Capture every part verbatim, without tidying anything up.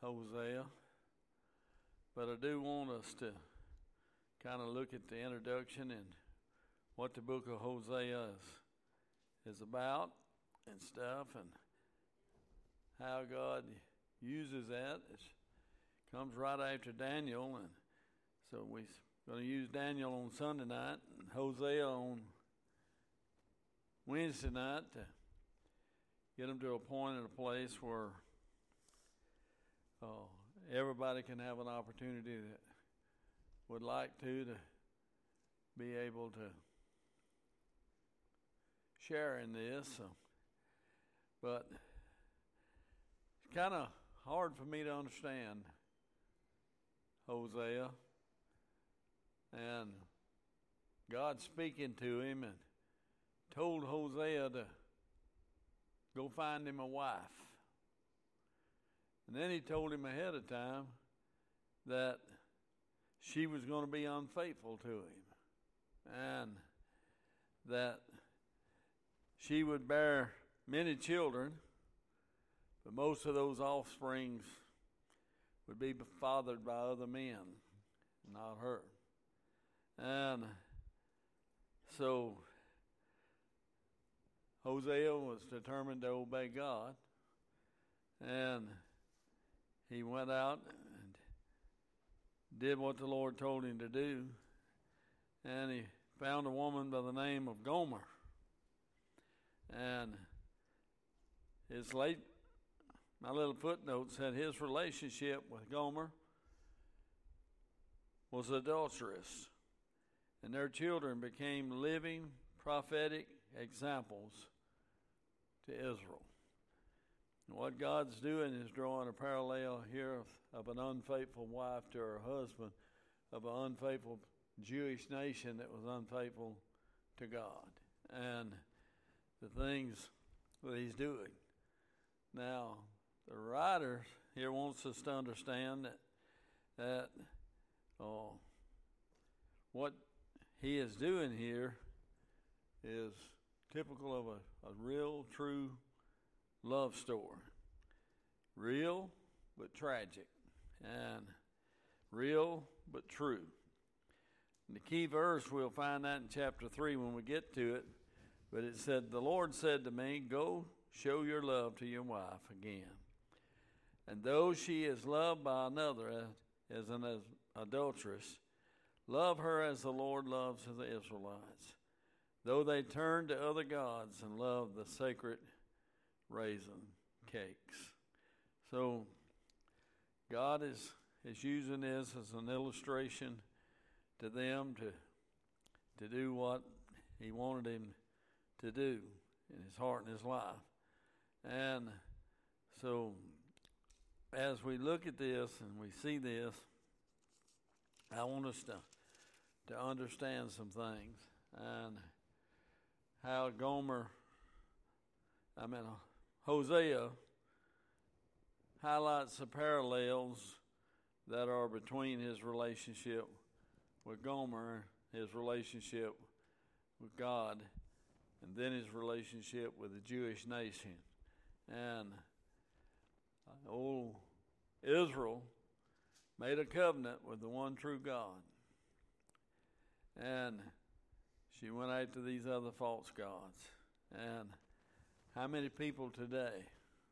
Hosea, but I do want us to kind of look at the introduction and what the book of Hosea is, is about and stuff, and how God uses that. It comes right after Daniel, and so we're going to use Daniel on Sunday night and Hosea on Wednesday night to get them to a point and a place where uh, everybody can have an opportunity that would like to to be able to share in this. So, but it's kind of hard for me to understand Hosea and God speaking to him and told Hosea to go find him a wife. And then he told him ahead of time that she was going to be unfaithful to him and that she would bear many children, but most of those offsprings would be fathered by other men, not her. And so Hosea was determined to obey God, and he went out and did what the Lord told him to do, and he found a woman by the name of Gomer. And his late, my little footnote said his relationship with Gomer was adulterous, and their children became living prophetic examples to Israel. And what God's doing is drawing a parallel here of, of an unfaithful wife to her husband, of an unfaithful Jewish nation that was unfaithful to God, and the things that he's doing. Now, the writer here wants us to understand that, that oh, what he is doing here is typical of a, a real, true love story. Real, but tragic. And real, but true. And the key verse, we'll find that in chapter three when we get to it. But it said, the Lord said to me, go show your love to your wife again. And though she is loved by another as an adulteress, love her as the Lord loves the Israelites, though they turn to other gods and love the sacred raisin cakes. So God is, is using this as an illustration to them to, to do what he wanted him to do in his heart and his life. And so as we look at this and we see this, I want us to, to understand some things and how Gomer, I mean Hosea, highlights the parallels that are between his relationship with Gomer, his relationship with God, and then his relationship with the Jewish nation. And old Israel made a covenant with the one true God. And she went after these other false gods. And how many people today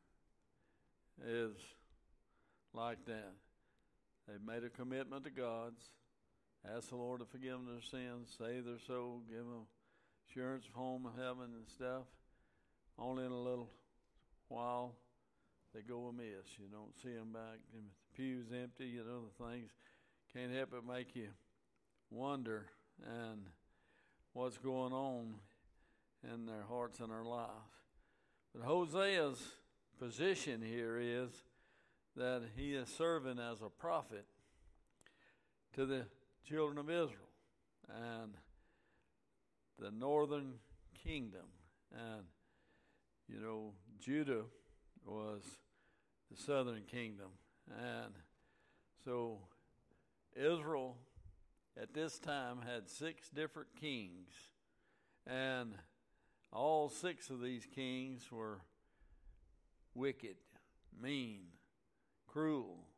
is like that? They've made a commitment to God's, ask the Lord to forgive them their sins, save their soul, give them assurance of home and heaven and stuff. Only in a little while they go amiss. You don't see them back. And the pews empty and other things. Can't help but make you wonder and what's going on in their hearts and their lives. But Hosea's position here is that he is serving as a prophet to the children of Israel and the northern kingdom. And, you know, Judah was the southern kingdom. And so Israel at this time had six different kings. And all six of these kings were wicked, mean, cruel,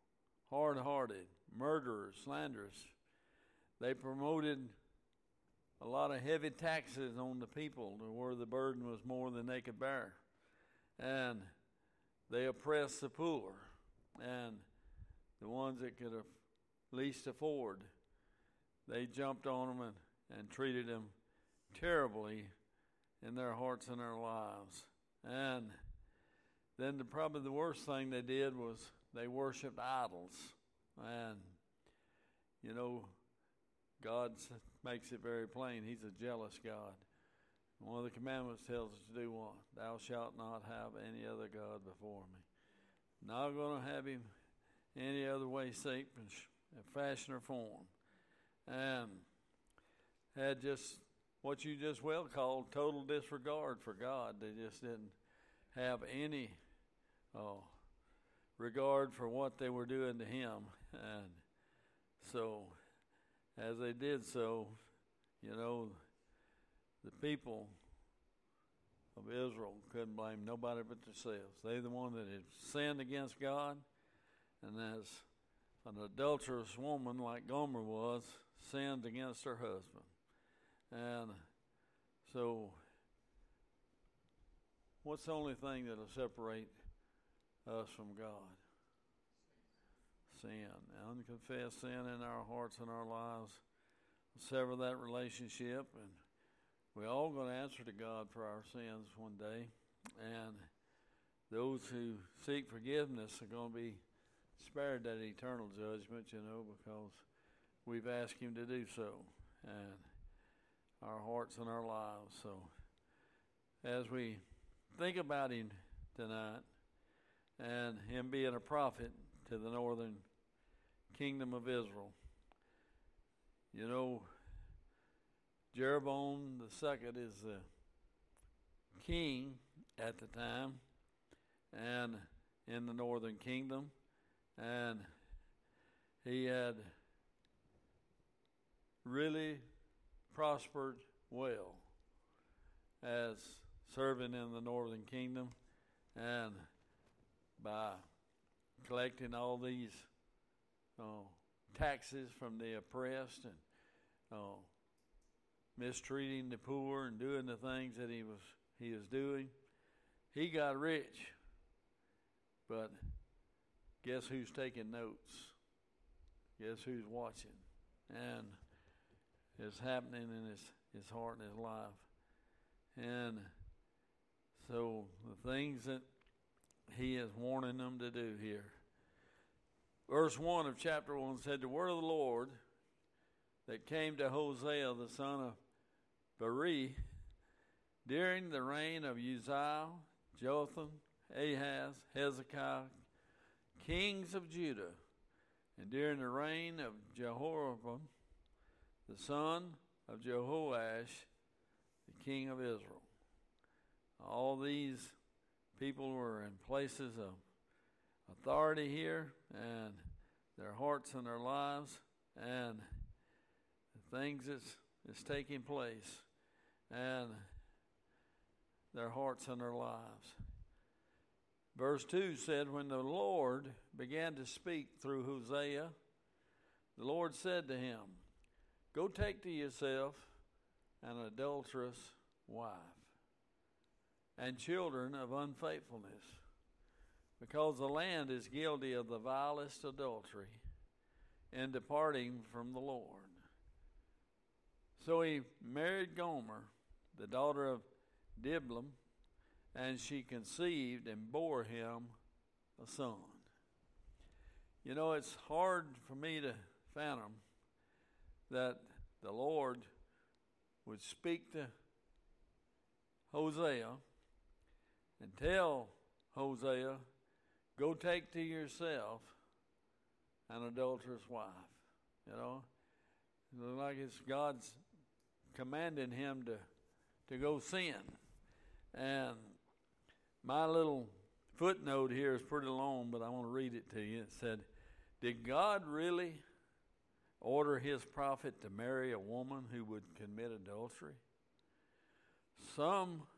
hard-hearted, murderers, slanderers. They promoted a lot of heavy taxes on the people to where the burden was more than they could bear. And they oppressed the poor and the ones that could least afford. They jumped on them and, and treated them terribly in their hearts and their lives. And then the, probably the worst thing they did was they worshipped idols. And, you know, God makes it very plain. He's a jealous God. One of the commandments tells us to do what? Thou shalt not have any other God before me. Not going to have him any other way, shape, and fashion or form. And had just what you just well called total disregard for God. They just didn't have any oh, regard for what they were doing to him. And so, as they did so, you know, the people of Israel couldn't blame nobody but themselves. They're the one that had sinned against God, and as an adulterous woman like Gomer was, sinned against her husband. And so, what's the only thing that'll separate us from God? Sin. Unconfessed sin in our hearts and our lives will sever that relationship, and we're all going to answer to God for our sins one day. And those who seek forgiveness are going to be spared that eternal judgment, you know, because we've asked him to do so, and our hearts and our lives. So as we think about him tonight and him being a prophet to the northern kingdom of Israel, you know, Jeroboam the second is the king at the time and in the northern kingdom, and he had really prospered well as serving in the northern kingdom, and by collecting all these uh, taxes from the oppressed and uh, mistreating the poor and doing the things that he was he was doing, he got rich. But guess who's taking notes? Guess who's watching? And it's happening in his, his heart and his life. And so the things that he is warning them to do here. Verse one of chapter one said, the word of the Lord that came to Hosea the son of Beeri during the reign of Uzziah, Jotham, Ahaz, Hezekiah, kings of Judah, and during the reign of Jehoram, the son of Jehoash, the king of Israel. All these people were in places of authority here, and their hearts and their lives, and the things that's, that's taking place, and their hearts and their lives. Verse two said, when the Lord began to speak through Hosea, the Lord said to him, go take to yourself an adulterous wife and children of unfaithfulness, because the land is guilty of the vilest adultery in departing from the Lord. So he married Gomer, the daughter of Diblam, and she conceived and bore him a son. You know, it's hard for me to fathom that the Lord would speak to Hosea and tell Hosea, go take to yourself an adulterous wife. You know, it looks like it's God's commanding him to, to go sin. And my little footnote here is pretty long, but I want to read it to you. It said, did God really order his prophet to marry a woman who would commit adultery? Some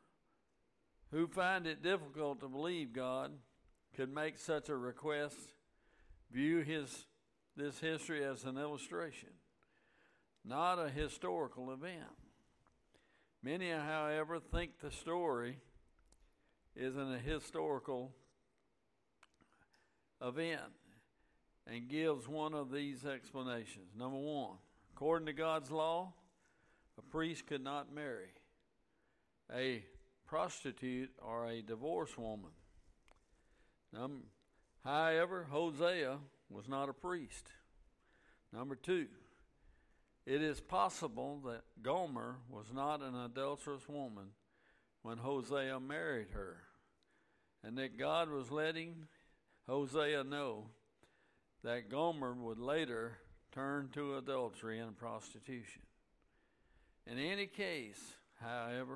who find it difficult to believe God could make such a request view his this history as an illustration, not a historical event. Many, however, think the story isn't a historical event and gives one of these explanations. Number one, according to God's law, a priest could not marry a prostitute or a divorced woman. Um, however, Hosea was not a priest. Number two, it is possible that Gomer was not an adulterous woman when Hosea married her, and that God was letting Hosea know that Gomer would later turn to adultery and prostitution. In any case, however,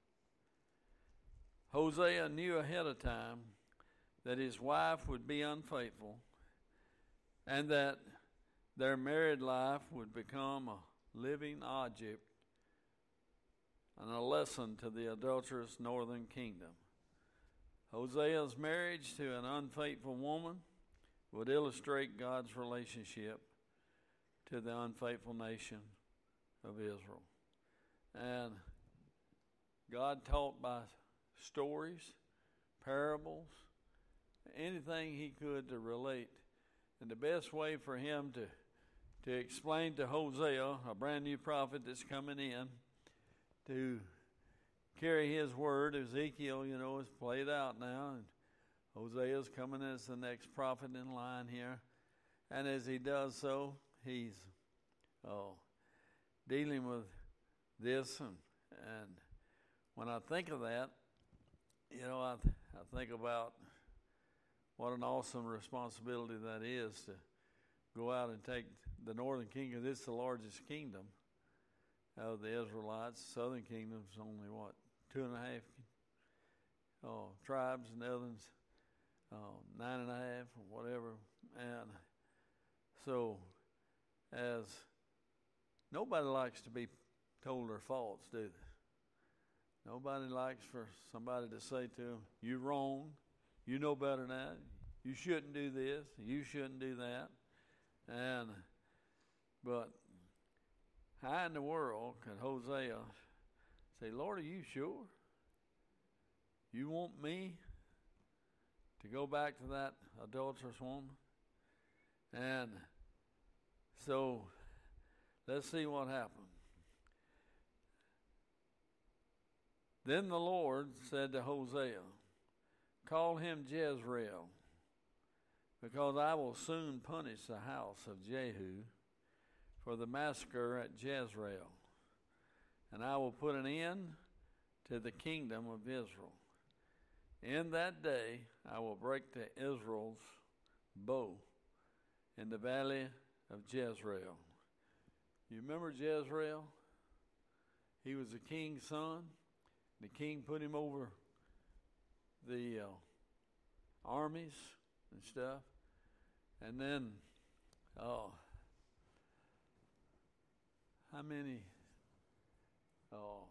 Hosea knew ahead of time that his wife would be unfaithful and that their married life would become a living object and a lesson to the adulterous northern kingdom. Hosea's marriage to an unfaithful woman would illustrate God's relationship to the unfaithful nation of Israel. And God taught by stories, parables, anything he could to relate. And the best way for him to, to explain to Hosea, a brand new prophet that's coming in, to carry his word. Ezekiel, you know, is played out now, and Hosea's coming as the next prophet in line here. And as he does so, he's oh, dealing with this. And, and when I think of that, you know, I, th- I think about what an awesome responsibility that is to go out and take the northern kingdom. This is the largest kingdom of the Israelites. Southern kingdom's only, what, two and a half oh, tribes, and the others oh, nine and a half or whatever. And so, as nobody likes to be told their faults, do they? Nobody likes for somebody to say to them, "You're wrong. You know better than that. You shouldn't do this. You shouldn't do that." And but how in the world could Hosea say, "Lord, are you sure? You want me to go back to that adulterous woman?" And so let's see what happened. Then the Lord said to Hosea, "Call him Jezreel, because I will soon punish the house of Jehu for the massacre at Jezreel, and I will put an end to the kingdom of Israel. In that day I will break the Israel's bow in the valley of Jezreel." You remember Jezreel? He was the king's son. The king put him over the uh, armies and stuff. And then, oh, how many oh,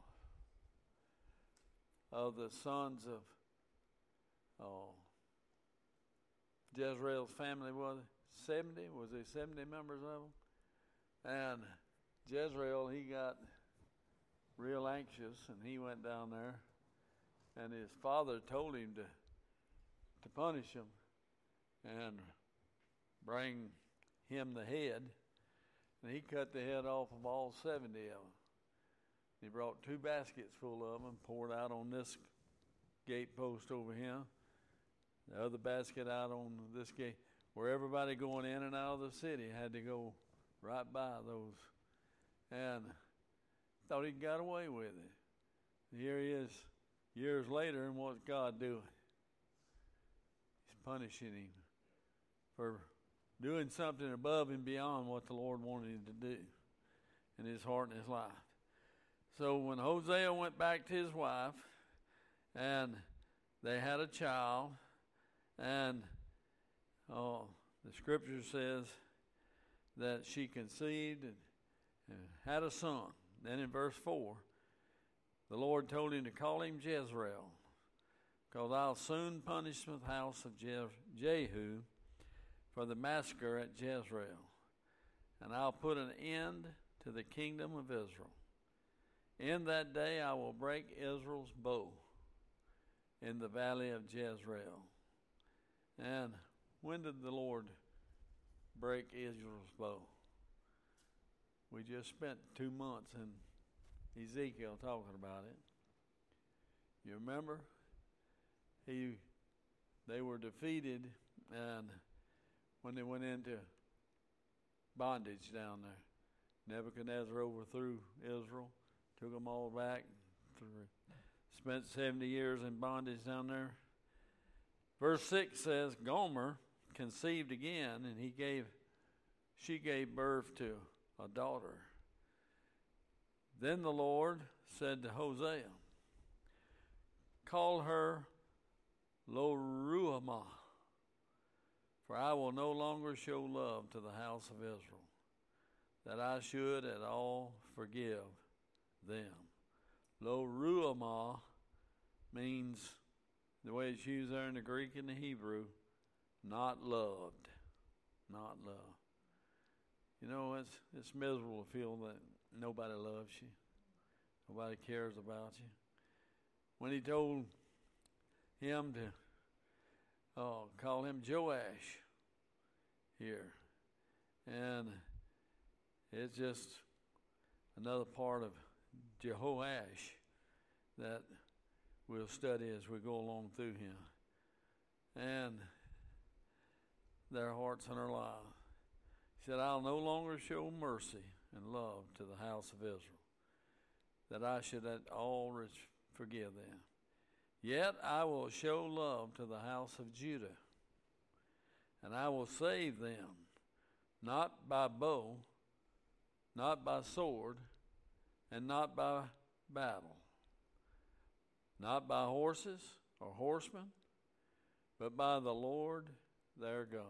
of the sons of oh, Jezreel's family was it? seventy? Was there seventy members of them? And Jezreel, he got real anxious, and he went down there, and his father told him to to punish him and bring him the head, and he cut the head off of all seventy of them. He brought two baskets full of them, poured out on this gate post over here, the other basket out on this gate, where everybody going in and out of the city had to go right by those, and thought he got away with it. Here he is years later, and what's God doing? He's punishing him for doing something above and beyond what the Lord wanted him to do in his heart and his life. So when Hosea went back to his wife, and they had a child, and oh, the scripture says that she conceived and, and had a son. Then in verse four, the Lord told him to call him Jezreel, because I'll soon punish the house of Je- Jehu for the massacre at Jezreel, and I'll put an end to the kingdom of Israel. In that day I will break Israel's bow in the valley of Jezreel. And when did the Lord break Israel's bow? We just spent two months in Ezekiel talking about it. You remember? He, they were defeated, and when they went into bondage down there, Nebuchadnezzar overthrew Israel, took them all back, through, spent seventy years in bondage down there. Verse six says, Gomer conceived again, and he gave, she gave birth to a daughter. Then the Lord said to Hosea, call her Lo-ruhamah, for I will no longer show love to the house of Israel, that I should at all forgive them. Lo-ruhamah means, the way it's used there in the Greek and the Hebrew, not loved. Not loved. You know, it's it's miserable to feel that nobody loves you. Nobody cares about you. When he told him to oh, call him Joash here. And it's just another part of Jehoash that we'll study as we go along through him. And their hearts and their lives. He said, I'll no longer show mercy and love to the house of Israel, that I should at all forgive them. Yet I will show love to the house of Judah, and I will save them, not by bow, not by sword, and not by battle, not by horses or horsemen, but by the Lord their God.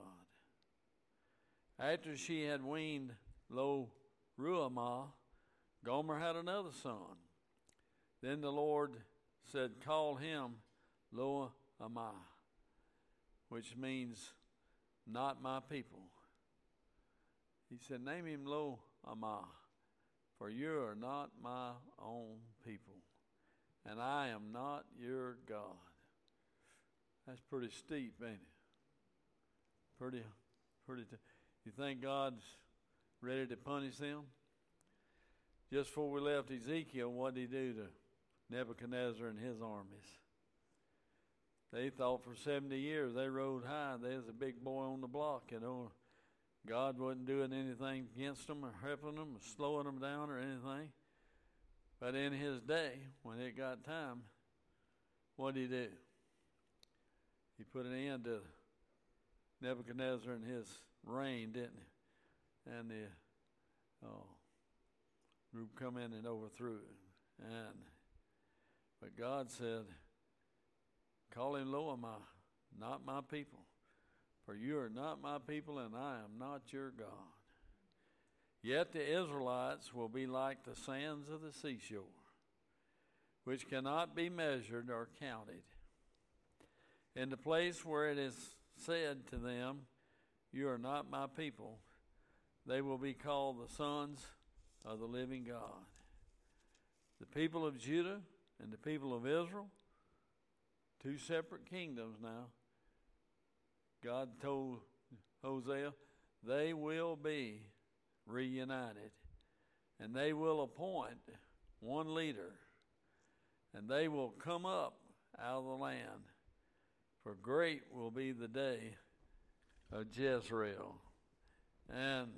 After she had weaned Lo-ruhamah, Gomer had another son. Then the Lord said, call him Lo-amah, which means not my people. He said, name him Lo-amah, for you are not my own people, and I am not your God. That's pretty steep, ain't it? Pretty, pretty. T- you think God's ready to punish them? Just before we left Ezekiel, what did he do to Nebuchadnezzar and his armies? They thought for seventy years they rode high. They was a big boy on the block, you know. God wasn't doing anything against them or helping them or slowing them down or anything. But in his day, when it got time, what did he do? He put an end to Nebuchadnezzar and his reign, didn't he? And the oh, group come in and overthrew it. And but God said, call him Lo-amah, not my people. For you are not my people, and I am not your God. Yet the Israelites will be like the sands of the seashore, which cannot be measured or counted. In the place where it is said to them, you are not my people, they will be called the sons of the living God. The people of Judah and the people of Israel, two separate kingdoms now. God told Hosea, they will be reunited, and they will appoint one leader, and they will come up out of the land, for great will be the day of Jezreel. And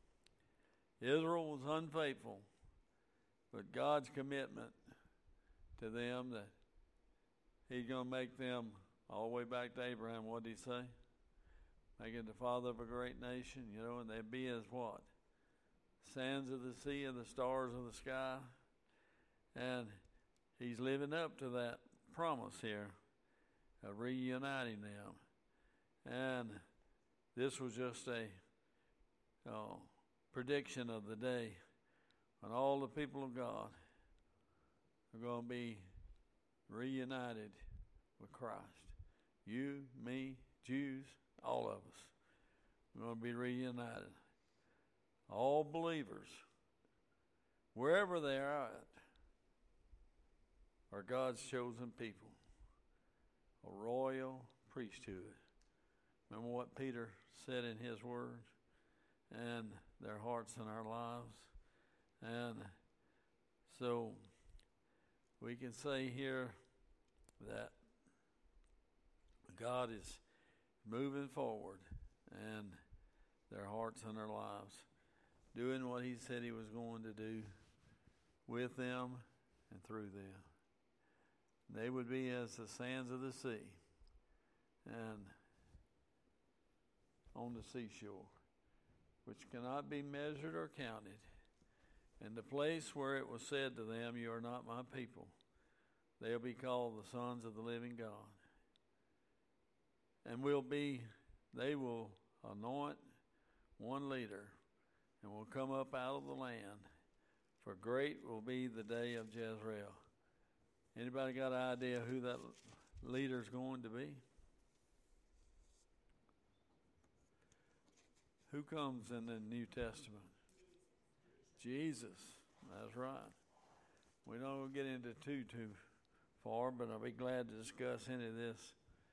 Israel was unfaithful, but God's commitment to them that he's going to make them all the way back to Abraham, what did he say? Make it the father of a great nation, you know, and they'd be as what? Sands of the sea and the stars of the sky. And he's living up to that promise here of reuniting them. And this was just a oh, prediction of the day when all the people of God are going to be reunited with Christ. You, me, Jews, all of us. We're going to be reunited. All believers, wherever they are at, are God's chosen people, a royal priesthood. Remember what Peter said in his words? And their hearts and our lives. And so we can say here that God is moving forward and their hearts and their lives, doing what he said he was going to do with them and through them. They would be as the sands of the sea and on the seashore, which cannot be measured or counted. And the place where it was said to them, you are not my people, they'll be called the sons of the living God. And will be, they will anoint one leader and will come up out of the land, for great will be the day of Jezreel. Anybody got an idea who that leader's going to be? Who comes in the New Testament? Jesus. That's right. We don't get into too, too far, but I'll be glad to discuss any of this,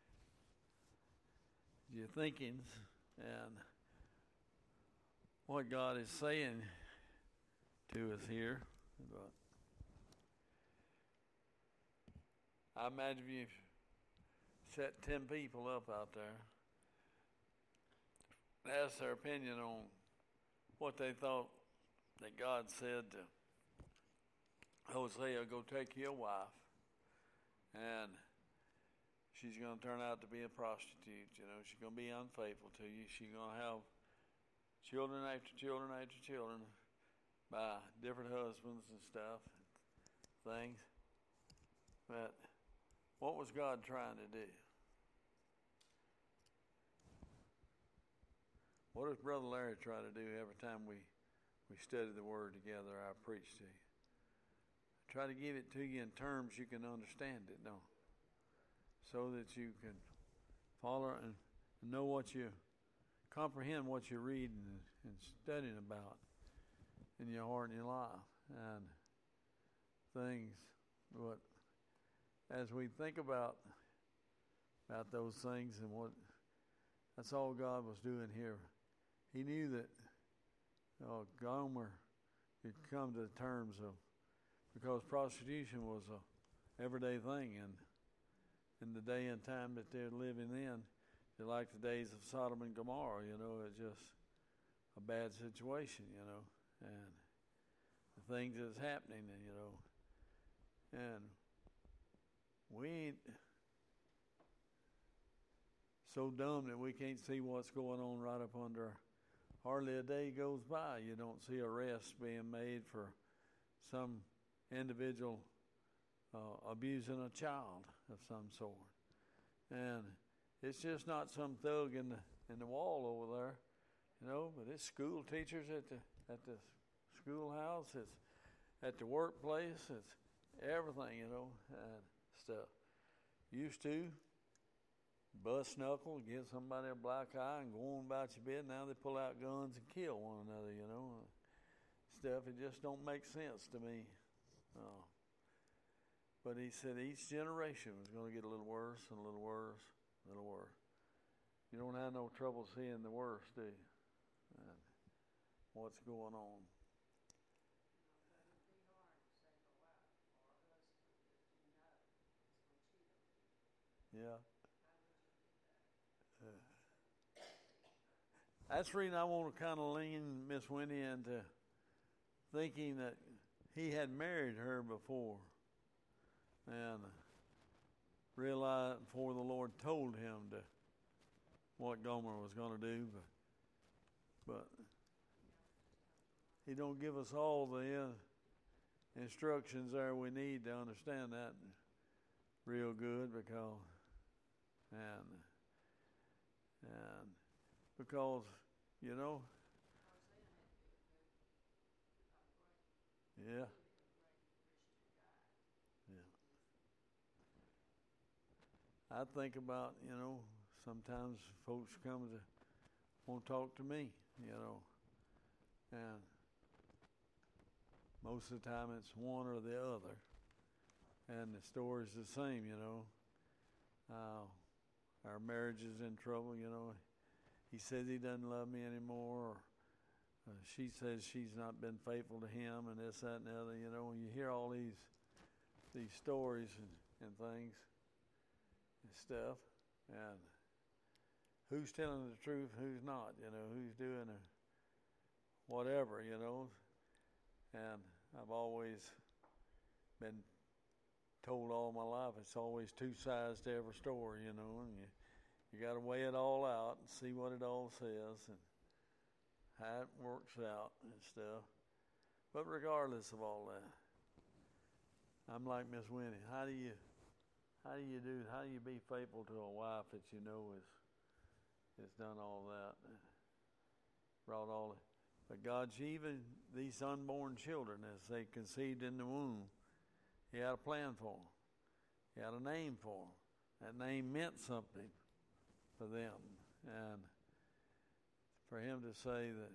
your thinkings and what God is saying to us here. But I imagine if you set ten people up out there and ask their opinion on what they thought that God said to Hosea, go take your wife, and she's going to turn out to be a prostitute. You know, she's going to be unfaithful to you. She's going to have children after children after children by different husbands and stuff, things. But what was God trying to do? What does Brother Larry try to do every time we, we study the Word together, I preach to you? I try to give it to you in terms you can understand it, no? So that you can follow and know what you, comprehend what you're reading and, and studying about in your heart and your life. And things, what, as we think about, about those things and what, that's all God was doing here. He knew that uh, Gomer had come to terms of, because prostitution was a everyday thing in, in the day and time that they're living in. They're like the days of Sodom and Gomorrah, you know, it's just a bad situation, you know, and the things that's happening, and, you know, and we ain't so dumb that we can't see what's going on right up under our, hardly a day goes by you don't see arrests being made for some individual uh, abusing a child of some sort. And it's just not some thug in the in the wall over there, you know, but it's school teachers at the at the schoolhouse, it's at the workplace, it's everything, you know, and stuff. Used to bust knuckle, give somebody a black eye and go on about your bed. Now they pull out guns and kill one another, you know. Stuff, it just don't make sense to me. Uh, but he said each generation was going to get a little worse and a little worse, a little worse. You don't have no trouble seeing the worst, do you? And what's going on? Yeah. Uh, that's the reason I want to kind of lean Miss Winnie into thinking that he had married her before and realized before the Lord told him to what Gomer was going to do, but, but he don't give us all the uh, instructions there we need to understand that real good, because and and because you know yeah yeah I think about, you know, sometimes folks come to won't talk to me, you know. And most of the time it's one or the other. And the story's the same, you know. Uh, our marriage is in trouble, you know. He says he doesn't love me anymore. Or, uh, she says she's not been faithful to him, and this, that, and the other. You know, when you hear all these these stories and, and things and stuff, and who's telling the truth, who's not, you know, who's doing a whatever, you know. And I've always been told all my life it's always two sides to every story, you know, and you, you got to weigh it all out and see what it all says and how it works out and stuff. But regardless of all that, I'm like Miss Winnie. How do you, how do you do? How do you be faithful to a wife that you know is, has done all that, brought all it? But God's even these unborn children as they conceived in the womb. He had a plan for them. He had a name for them. That name meant something for them. And for him to say that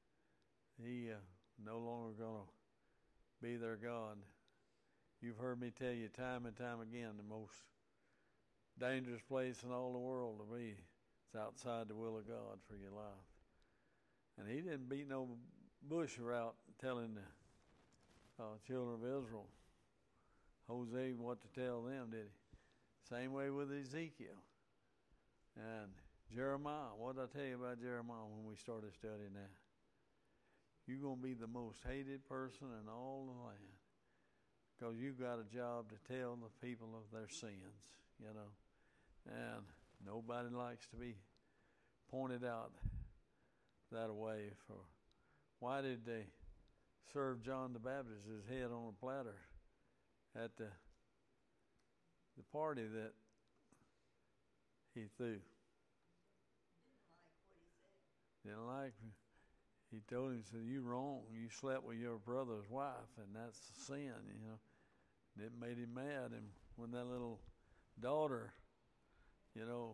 he uh, no longer going to be their God. You've heard me tell you time and time again, the most dangerous place in all the world to be is outside the will of God for your life. And he didn't beat no bush around telling the uh, children of Israel, Jose, what to tell them, did he? Same way with Ezekiel. And Jeremiah, what did I tell you about Jeremiah when we started studying that? You're going to be the most hated person in all the land because you've got a job to tell the people of their sins, you know. And nobody likes to be pointed out that way. For why did they serve John the Baptist his head on a platter at the the party that he threw? Didn't like me. He told him, he said, you wrong. You slept with your brother's wife, and that's a sin, you know. And it made him mad. And when that little daughter, you know,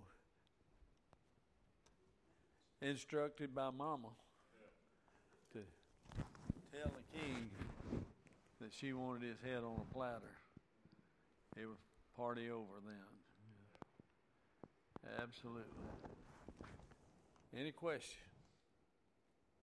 instructed by mama to tell the king that she wanted his head on a platter, it was party over then. Absolutely. Any questions?